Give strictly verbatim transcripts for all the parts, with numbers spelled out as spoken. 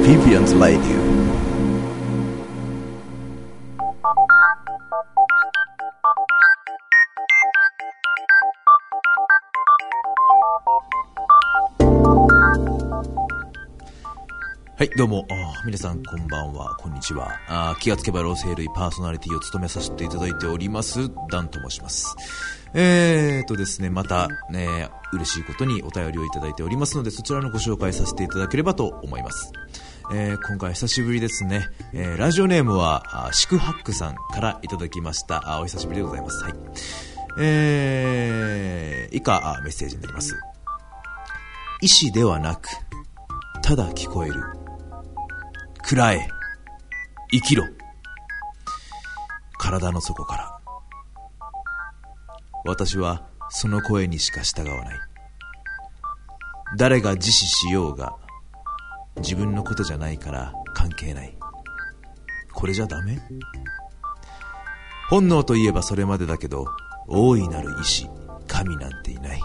Vivian's Radio。 はい、どうも、皆さんこんばんは、こんにちは。あ気がつけば老生類パーソナリティを務めさせていただいております、ダンと申します。えーとですね、またね、嬉しいことにお便りをいただいておりますので、そちらのご紹介させていただければと思います。えー、今回久しぶりですね、えー、ラジオネームはシクハックさんからいただきました。あお久しぶりでございます。はい。えー、以下メッセージになります。意志ではなく、ただ聞こえる。喰らえ、生きろ。体の底から。私はその声にしか従わない。誰が自死しようが自分のことじゃないから関係ない。これじゃダメ？本能といえばそれまでだけど、大いなる意志、神なんていない。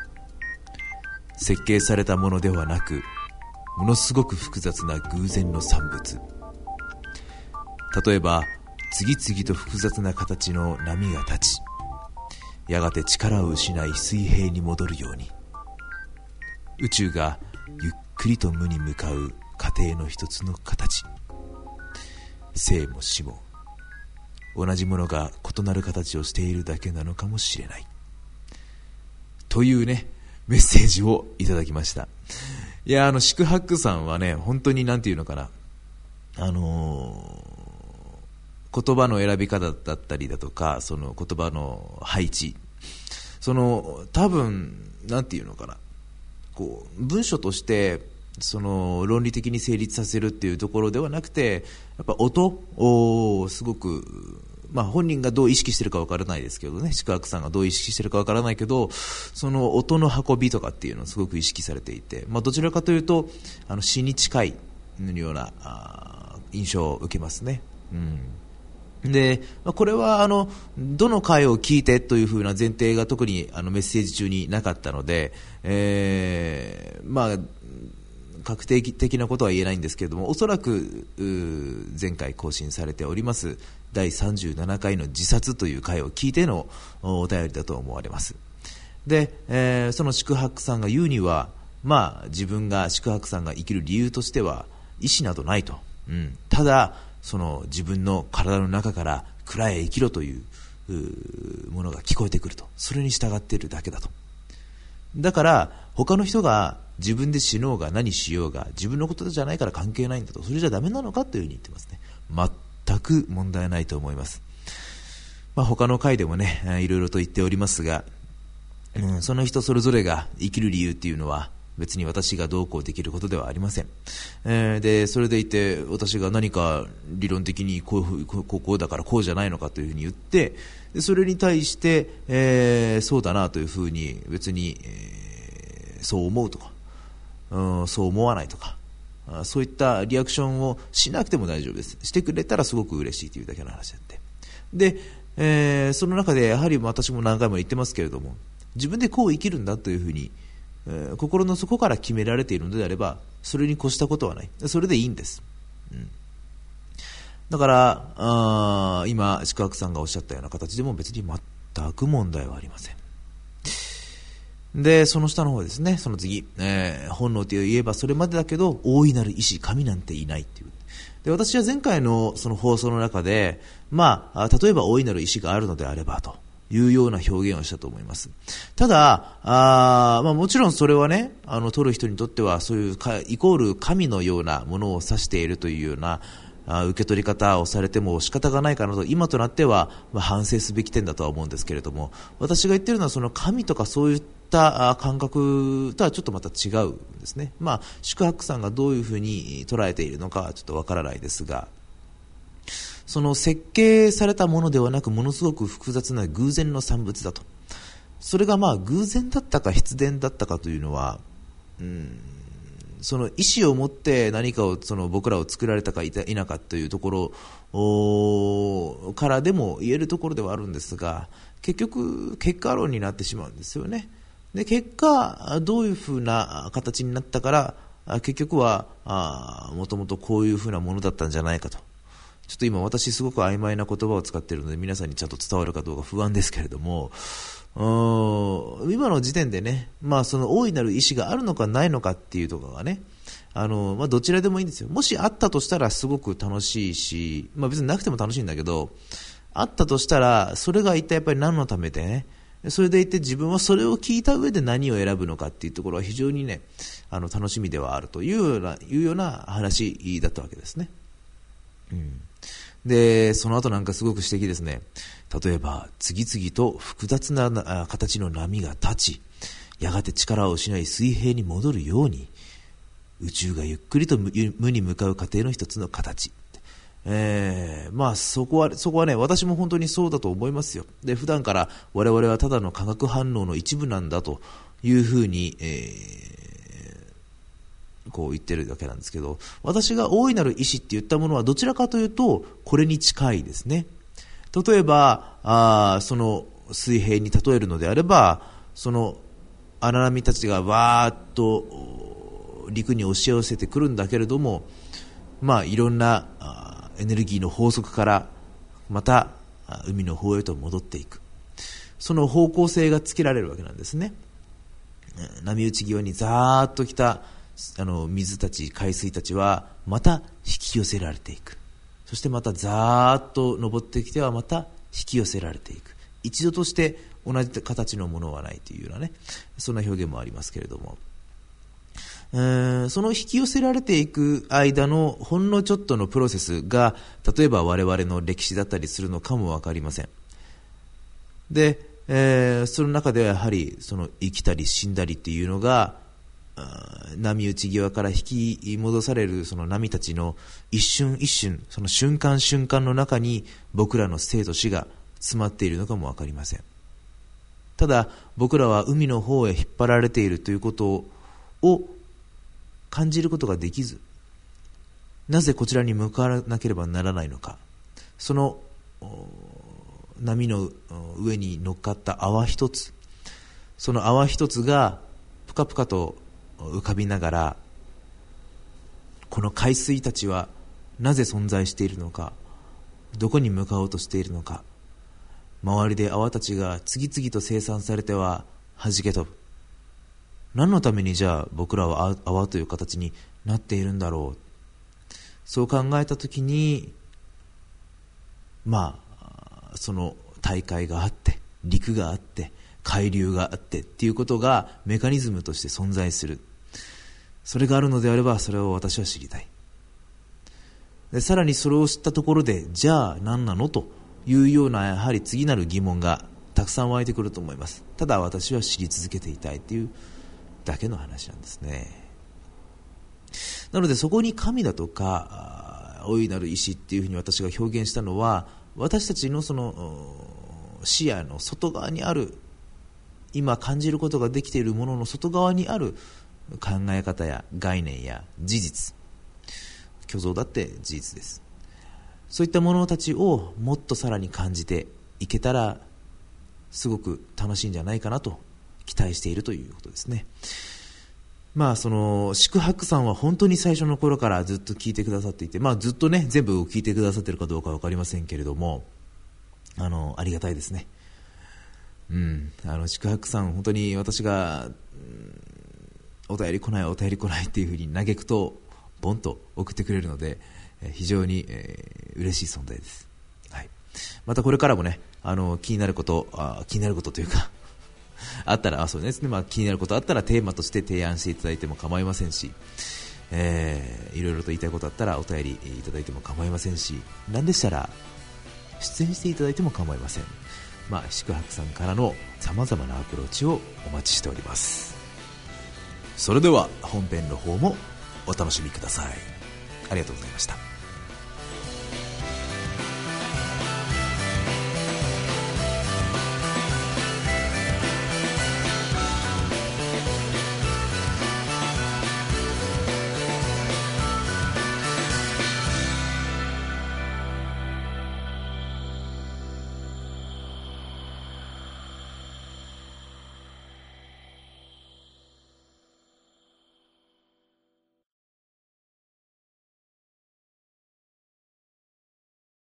設計されたものではなく、ものすごく複雑な偶然の産物。例えば次々と複雑な形の波が立ち、やがて力を失い水平に戻るように、宇宙がゆっくりと無に向かう過程の一つの形。生も死も同じものが異なる形をしているだけなのかもしれない、というね、メッセージをいただきました。いや、あのシクハックさんはね、本当になんていうのかな、あのー言葉の選び方だったりだとか、その言葉の配置、その多分なんていうのかな、こう文章としてその論理的に成立させるっていうところではなくて、やっぱ音をすごく、まあ、本人がどう意識してるかわからないですけどね、シクハックさんがどう意識してるかわからないけど、その音の運びとかっていうのをすごく意識されていて、まあ、どちらかというとあの詩に近いようなあ印象を受けますね。うんで、これはあのどの回を聞いてというふうな前提が特にあのメッセージ中になかったので、えー、まあ確定的なことは言えないんですけれども、おそらく前回更新されておりますだいさんじゅうななかいの自殺という回を聞いてのお便りだと思われます。で、えー、そのシクハックさんが言うには、まあ自分がシクハックさんが生きる理由としては意志などないと、うん、ただその自分の体の中から喰らえ生きろという、うものが聞こえてくると、それに従っているだけだと。だから他の人が自分で死のうが何しようが自分のことじゃないから関係ないんだと、それじゃダメなのかというふうに言ってますね。全く問題ないと思います。まあ、他の回でもねいろいろと言っておりますが、うん、その人それぞれが生きる理由っていうのは別に私がどうこうできることではありません。えー、でそれでいて私が何か理論的にこういうこうこうだからこうじゃないのかというふうに言って、でそれに対して、えー、そうだなというふうに別に、えー、そう思うとか、うん、そう思わないとか、そういったリアクションをしなくても大丈夫です。してくれたらすごく嬉しいというだけの話であって、で、えー、その中でやはり私も何回も言ってますけれども、自分でこう生きるんだというふうにえー、心の底から決められているのであれば、それに越したことはない。それでいいんです、うん、だからあ今シクハックさんがおっしゃったような形でも別に全く問題はありません。でその下の方ですね、その次、えー、本能といえばそれまでだけど大いなる意志、神なんていないっていう。で私は前回のその放送の中で、まあ、例えば大いなる意志があるのであればというような表現をしたと思います。ただあ、まあ、もちろんそれはね、あの取る人にとってはそういうかイコール神のようなものを指しているというようなあ受け取り方をされても仕方がないかなと今となっては、まあ、反省すべき点だとは思うんですけれども、私が言っているのはその神とかそういった感覚とはちょっとまた違うんですね。まあ、シクハックさんがどういうふうに捉えているのかはちょっとわからないですが、その設計されたものではなくものすごく複雑な偶然の産物だと。それがまあ偶然だったか必然だったかというのは、うん、その意思を持って何かをその僕らを作られたか否かというところからでも言えるところではあるんですが、結局結果論になってしまうんですよね。で結果どういうふうな形になったからあ結局はもともとこういうふうなものだったんじゃないかと。ちょっと今私すごく曖昧な言葉を使っているので皆さんにちゃんと伝わるかどうか不安ですけれども、今の時点でね、まあ、その大いなる意志があるのかないのかっていうところがね、あのまあ、どちらでもいいんですよ。もしあったとしたらすごく楽しいし、まあ、別になくても楽しいんだけど、あったとしたらそれが一体やっぱり何のためでね、それでいて自分はそれを聞いた上で何を選ぶのかっていうところは非常にね、あの楽しみではあるというような、いうような話だったわけですね。うん、でその後なんかすごく素敵ですね。例えば次々と複雑な形の波が立ち、やがて力を失い水平に戻るように宇宙がゆっくりと無に向かう過程の一つの形。えー、まあそこはそこはね、私も本当にそうだと思いますよ。で普段から我々はただの化学反応の一部なんだというふうに、えー、こう言ってるわけなんですけど、私が大いなる意志って言ったものはどちらかというとこれに近いですね。例えばあその水平に例えるのであれば、その荒波たちがわーっと陸に押し寄せてくるんだけれども、まあいろんなエネルギーの法則からまた海の方へと戻っていく、その方向性がつけられるわけなんですね。波打ち際にザーッと来たあの水たち海水たちはまた引き寄せられていく、そしてまたザーッと登ってきてはまた引き寄せられていく、一度として同じ形のものはないというようなね、そんな表現もありますけれども、えー、その引き寄せられていく間のほんのちょっとのプロセスが例えば我々の歴史だったりするのかも分かりません。で、えー、その中ではやはりその生きたり死んだりっていうのが波打ち際から引き戻されるその波たちの一瞬一瞬、その瞬間瞬間の中に僕らの生と死が詰まっているのかも分かりません。ただ僕らは海の方へ引っ張られているということを感じることができず、なぜこちらに向かわなければならないのか、その波の上に乗っかった泡一つ、その泡一つがぷかぷかと浮かびながら、この海水たちはなぜ存在しているのか、どこに向かおうとしているのか、周りで泡たちが次々と生産されては弾け飛ぶ、何のためにじゃあ僕らは泡という形になっているんだろう、そう考えたときに、まあその大海があって陸があって海流があってっていうことがメカニズムとして存在する、それがあるのであればそれを私は知りたい。でさらにそれを知ったところでじゃあ何なのというようなやはり次なる疑問がたくさん湧いてくると思います。ただ私は知り続けていたいというだけの話なんですね。なのでそこに神だとか大いなる意志っていうふうに私が表現したのは、私たちのその視野の外側にある、今感じることができているものの外側にある考え方や概念や事実、虚像だって事実です。そういったものたちをもっとさらに感じていけたらすごく楽しいんじゃないかなと期待しているということですね。まあその宿泊さんは本当に最初の頃からずっと聞いてくださっていて、まあずっとね全部聞いてくださっているかどうかわかりませんけれども、あのありがたいですね。うん、あの宿泊さん本当に私が、うん、お便り来ないお便り来ないっていうふうに嘆くとボンと送ってくれるので、えー、非常に、えー、嬉しい存在です。はい、またこれからもね、あの気になることあ気になることというかあったら、あそうですね、まあ、気になることあったらテーマとして提案していただいても構いませんし、えー、いろいろと言いたいことあったらお便りいただいても構いませんし、何でしたら出演していただいても構いません。まあ、宿泊さんからの様々なアプローチをお待ちしております。それでは本編の方もお楽しみください。ありがとうございました。